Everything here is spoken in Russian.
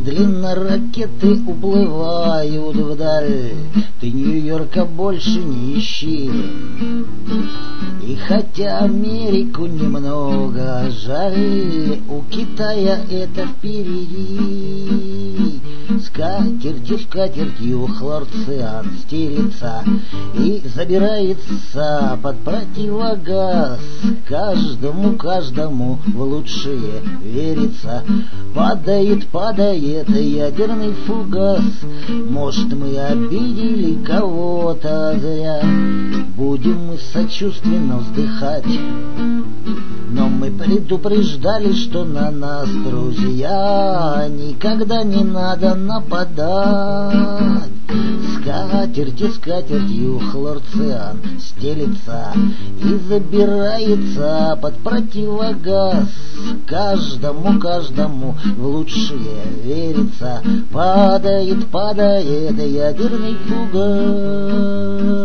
Медленно ракеты уплывают вдаль, ты Нью-Йорка больше не ищи. И хотя Америку немного жаль, у Китая это впереди. Скатертью хлорциан стелится и забирается под противогаз. Каждому в лучшее верится. Падает ядерный фугас. Может, мы обидели кого-то зря, будем мы сочувственно вздыхать. Но мы предупреждали, что на нас, друзья, никогда не надо нападать. Скатертью хлорциан стелится и забирается под противогаз. Каждому в лучшее верится. Падает ядерный фугас.